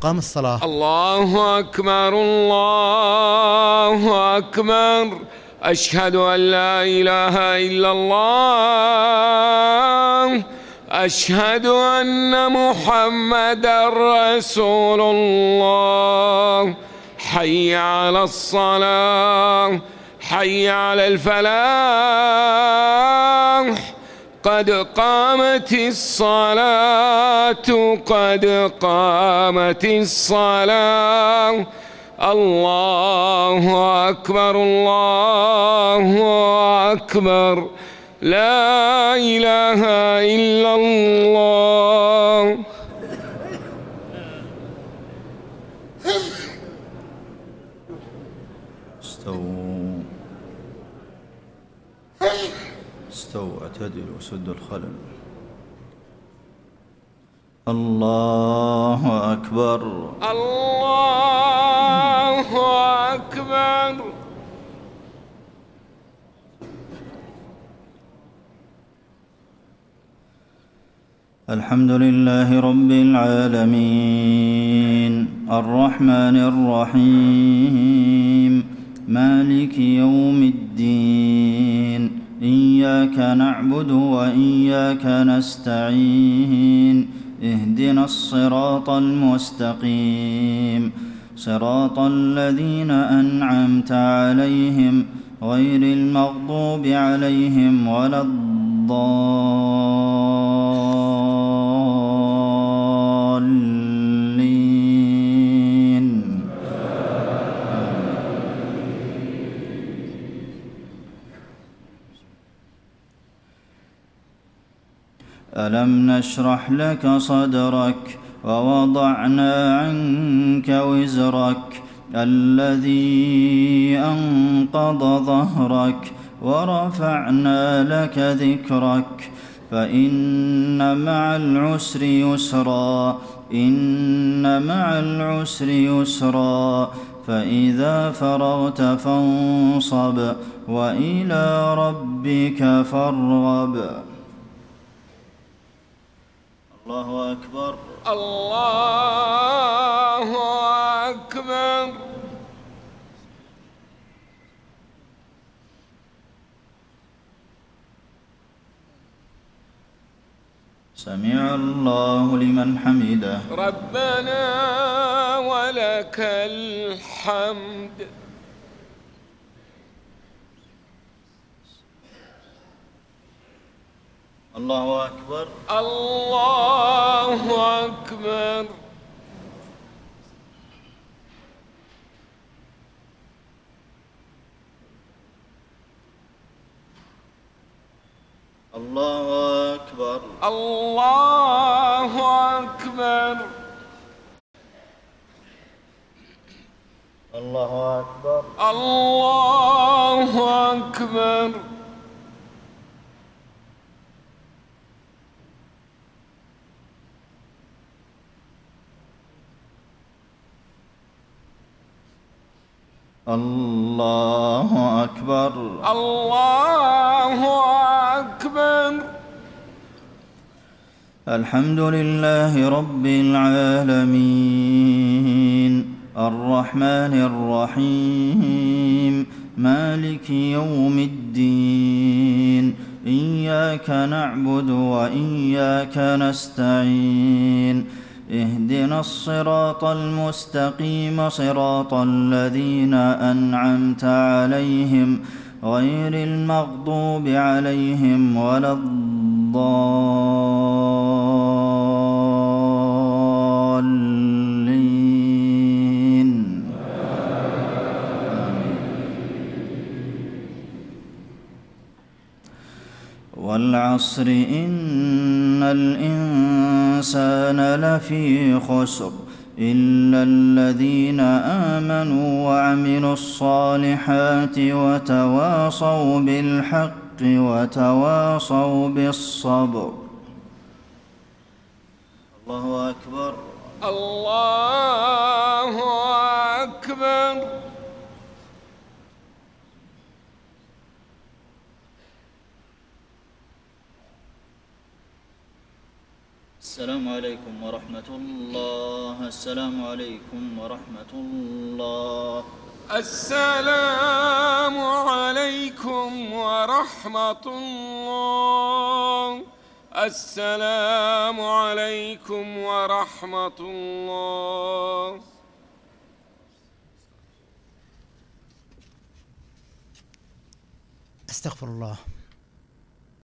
تقام الصلاة. الله أكبر الله أكبر، أشهد أن لا إله إلا الله، أشهد أن محمدًا رسول الله. حي على الصلاة، حي على الفلاح، قد قامت الصلاة، قد قامت الصلاة. الله أكبر الله أكبر، لا إله إلا الله. استووا اعتدلوا سدوا الخلل. الله أكبر الله أكبر. الحمد لله رب العالمين، الرحمن الرحيم، مالك يوم الدين، إياك نعبد وإياك نستعين، اهدنا الصراط المستقيم، صراط الذين أنعمت عليهم غير المغضوب عليهم ولا الضالين. ألم نشرح لك صدرك ووضعنا عنك وزرك الذي أنقض ظهرك ورفعنا لك ذكرك، فإن مع العسر يسرا، إن مع العسر يسرا، فإذا فرغت فانصب وإلى ربك فارغب. الله أكبر الله أكبر. سمع الله لمن حمده. ربنا ولك الحمد. الله أكبر الله أكبر. الله أكبر الله أكبر. الله أكبر الله أكبر. الله أكبر الله أكبر. الحمد لله رب العالمين، الرحمن الرحيم، مالك يوم الدين، إياك نعبد وإياك نستعين، اهدنا الصراط المستقيم، صراط الذين أنعمت عليهم غير المغضوب عليهم ولا الضالين. والعصر إن الإنسان لفي خسر إلا الذين آمنوا وعملوا الصالحات وتواصوا بالحق وتواصوا بالصبر. الله أكبر الله أكبر. السلام عليكم ورحمة ورحمة الله. السلام عليكم ورحمة الله. السلام عليكم ورحمة الله. السلام عليكم ورحمة الله. استغفر الله.